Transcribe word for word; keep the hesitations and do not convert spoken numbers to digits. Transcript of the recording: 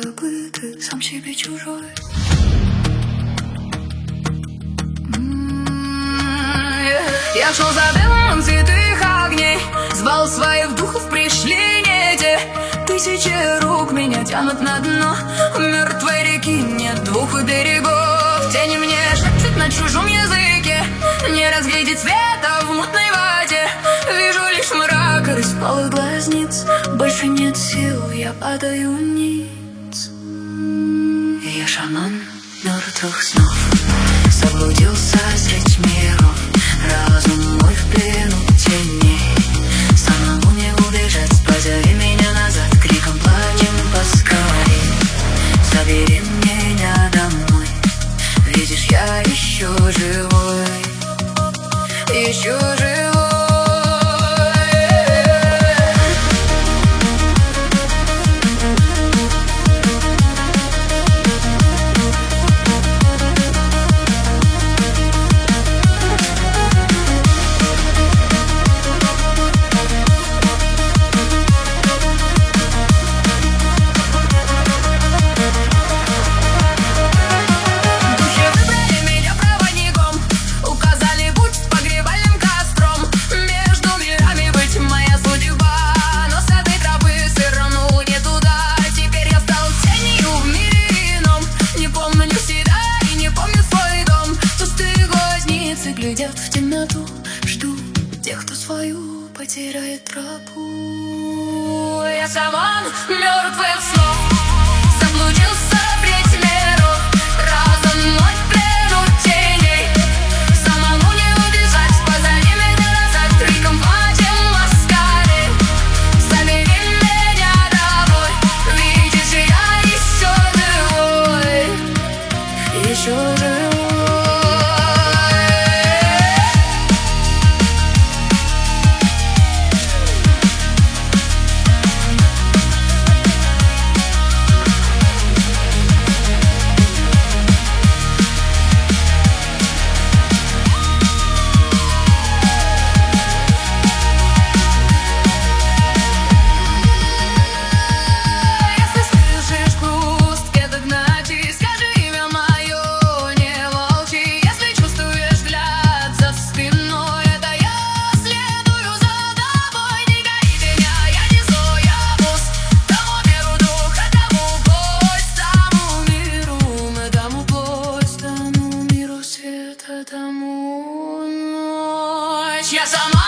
забытый, сам себе чужой. Я шел за белым цветных огней, звал своих духов, пришли не те. Тысячи рук меня тянут на дно мертвой реки, нет двух берегов. Тени мне шепчут на чужом языке, не разглядеть света в мутной воде. Вижу лишь мрак и распалых глазниц, больше нет сил, я падаю ниц. Я шаман мертвых снов, заблудился средь миров. Разум мой в плену теней, самому не убежать. Позови меня назад, криком плачем поскорей. Забери меня домой, видишь, я еще живой, еще живой. Глядят в темноту, жду тех, кто свою потеряет тропу. Я шаман мертвых снов, заблудился в средь миров. Разум мой в плену теней, самому не убежать. Позови меня назад, криком плачем поскорей. Забери меня домой, видишь, я еще живой, еще живой. Тому ночь я сама.